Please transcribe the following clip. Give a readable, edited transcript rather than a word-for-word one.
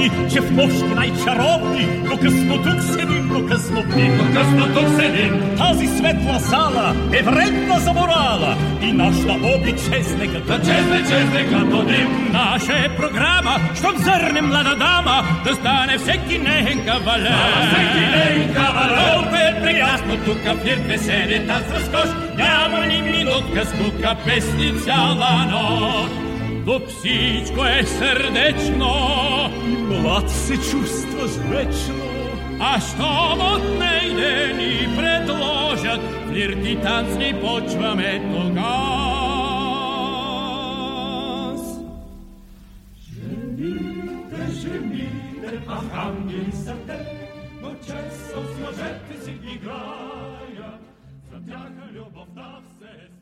зачаровні, чи в пошті найчаровні, доказно тут сидим, доказно п'ємо, доказно тут сидим. Тази светла зала е вредна за морала, і наш на обід чесника, та чесника до дим. Наша е програма, щоб зерне млада дама, да стане всеки нехен кавалер. Всеки нехен кавалер. Колко е прекрасно тука, флирт, веселие, танц, разкош, няма ни минутка скука, песни цяла нощ. Тук всичко е сърдечно и млад се чувстваш вечно. А щом от нейде ни предложат, флирт и танц ни почваме тогас. Жените, ангели са те, но често с мъжете си играят, за тях любовта все